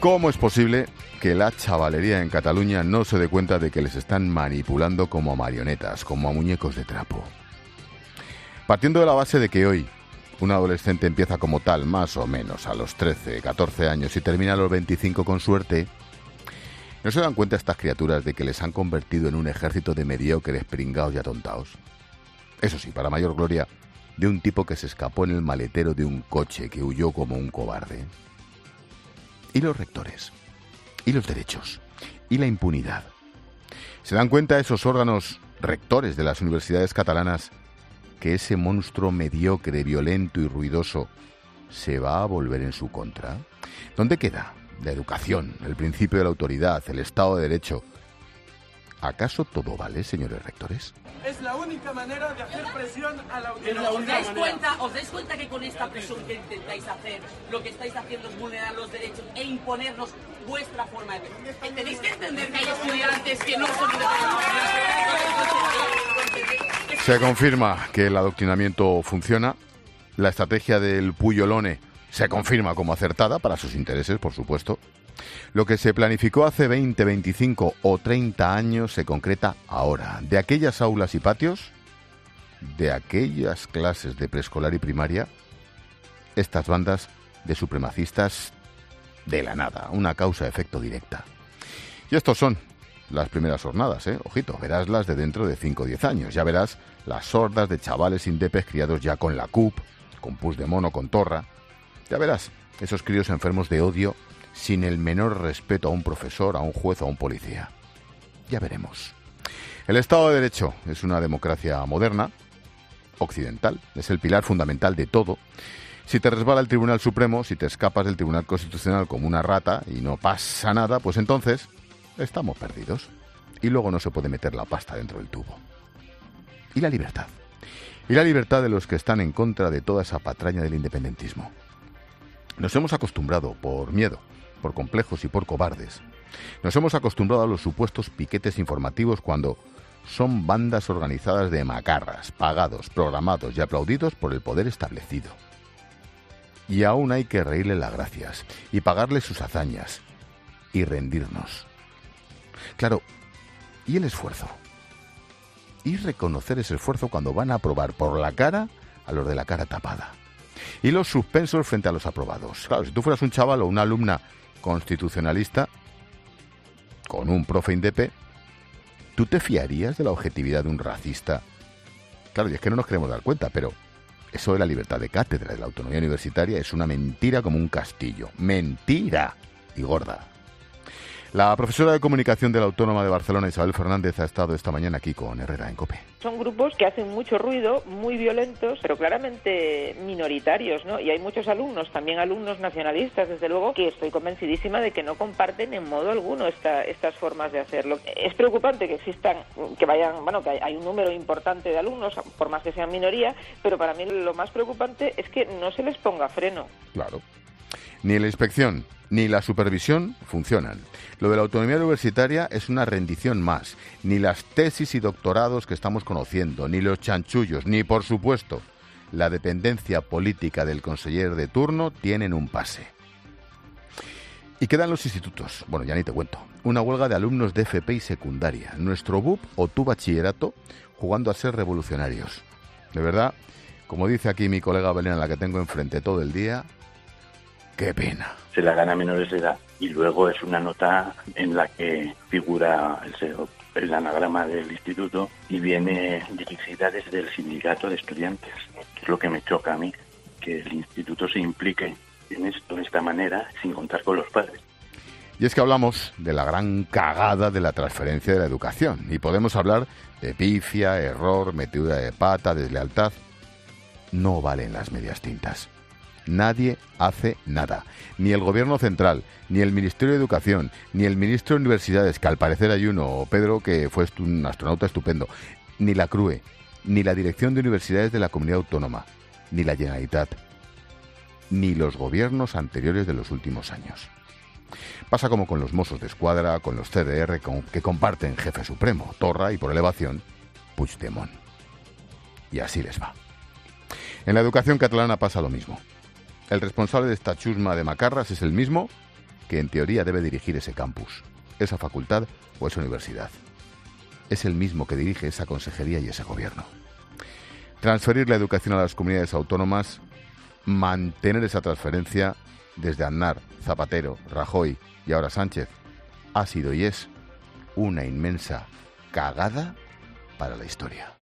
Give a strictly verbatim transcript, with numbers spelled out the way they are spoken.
¿Cómo es posible que la chavalería en Cataluña no se dé cuenta de que les están manipulando como a marionetas, como a muñecos de trapo? Partiendo de la base de que hoy un adolescente empieza como tal, más o menos, a los trece, catorce años y termina a los veinticinco con suerte, ¿no se dan cuenta estas criaturas de que les han convertido en un ejército de mediocres, pringaos y atontaos? Eso sí, para mayor gloria de un tipo que se escapó en el maletero de un coche, que huyó como un cobarde. ¿Y los rectores? ¿Y los derechos? ¿Y la impunidad? ¿Se dan cuenta esos órganos rectores de las universidades catalanas que ese monstruo mediocre, violento y ruidoso se va a volver en su contra? ¿Dónde queda la educación, el principio de la autoridad, el Estado de Derecho? ¿Acaso todo vale, señores rectores? Es la única manera de hacer presión a la autoridad. ¿Os dais cuenta, os dais cuenta que con esta presión que intentáis hacer, lo que estáis haciendo es vulnerar los derechos e imponernos vuestra forma de ver? Tenéis que entender que hay estudiantes que no son independientes. Se confirma que el adoctrinamiento funciona. La estrategia del Puyolone se confirma como acertada para sus intereses, por supuesto. Lo que se planificó hace veinte, veinticinco o treinta años se concreta ahora. De aquellas aulas y patios, de aquellas clases de preescolar y primaria, estas bandas de supremacistas de la nada, una causa-efecto directa. Y estos son las primeras hornadas, ¿eh? Ojito, verás las de dentro de cinco o diez años. Ya verás las hordas de chavales indepes criados ya con la C U P, con Puigdemont o con Torra. Ya verás esos críos enfermos de odio sin el menor respeto a un profesor, a un juez o a un policía. Ya veremos. El Estado de Derecho es una democracia moderna, occidental, es el pilar fundamental de todo. Si te resbala el Tribunal Supremo, si te escapas del Tribunal Constitucional como una rata y no pasa nada, pues entonces estamos perdidos. Y luego no se puede meter la pasta dentro del tubo. ¿Y la libertad? ¿Y la libertad de los que están en contra de toda esa patraña del independentismo? Nos hemos acostumbrado, por miedo, por complejos y por cobardes, nos hemos acostumbrado a los supuestos piquetes informativos cuando son bandas organizadas de macarras, pagados, programados y aplaudidos por el poder establecido. Y aún hay que reírle las gracias y pagarle sus hazañas y rendirnos. Claro, ¿y el esfuerzo? ¿Y reconocer ese esfuerzo cuando van a aprobar por la cara a los de la cara tapada? Y los suspensos frente a los aprobados. Claro, si tú fueras un chaval o una alumna constitucionalista con un profe indepe, ¿tú te fiarías de la objetividad de un racista? Claro, y es que no nos queremos dar cuenta, pero eso de la libertad de cátedra, de la autonomía universitaria, es una mentira como un castillo. ¡Mentira! Y gorda. La profesora de Comunicación de la Autónoma de Barcelona, Isabel Fernández, ha estado esta mañana aquí con Herrera en COPE. Son grupos que hacen mucho ruido, muy violentos, pero claramente minoritarios, ¿no? Y hay muchos alumnos, también alumnos nacionalistas, desde luego, que estoy convencidísima de que no comparten en modo alguno esta, estas formas de hacerlo. Es preocupante que existan, que vayan, bueno, que hay un número importante de alumnos, por más que sean minoría, pero para mí lo más preocupante es que no se les ponga freno. Claro. Ni la inspección ni la supervisión funcionan. Lo de la autonomía universitaria es una rendición más. Ni las tesis y doctorados que estamos conociendo, ni los chanchullos, ni, por supuesto, la dependencia política del conseller de turno tienen un pase. Y quedan los institutos. Bueno, ya ni te cuento. Una huelga de alumnos de F P y secundaria. Nuestro B U P o tu bachillerato jugando a ser revolucionarios. De verdad, como dice aquí mi colega Belén, a la que tengo enfrente todo el día, qué pena. Se la gana a menores de edad y luego es una nota en la que figura el, el anagrama del instituto y viene dirigida desde el sindicato de estudiantes, que es lo que me choca a mí, que el instituto se implique en esto de esta manera sin contar con los padres. Y es que hablamos de la gran cagada de la transferencia de la educación y podemos hablar de pifia, error, metedura de pata, deslealtad. No valen las medias tintas. Nadie hace nada. Ni el Gobierno Central, ni el Ministerio de Educación, ni el Ministro de Universidades, que al parecer hay uno, Pedro, que fue un astronauta estupendo, ni la CRUE, ni la Dirección de Universidades de la Comunidad Autónoma, ni la Generalitat, ni los gobiernos anteriores de los últimos años. Pasa como con los Mossos de Escuadra, con los C D R, con, que comparten jefe supremo, Torra, y por elevación, Puigdemont. Y así les va. En la educación catalana pasa lo mismo. El responsable de esta chusma de macarras es el mismo que en teoría debe dirigir ese campus, esa facultad o esa universidad. Es el mismo que dirige esa consejería y ese gobierno. Transferir la educación a las comunidades autónomas, mantener esa transferencia desde Aznar, Zapatero, Rajoy y ahora Sánchez, ha sido y es una inmensa cagada para la historia.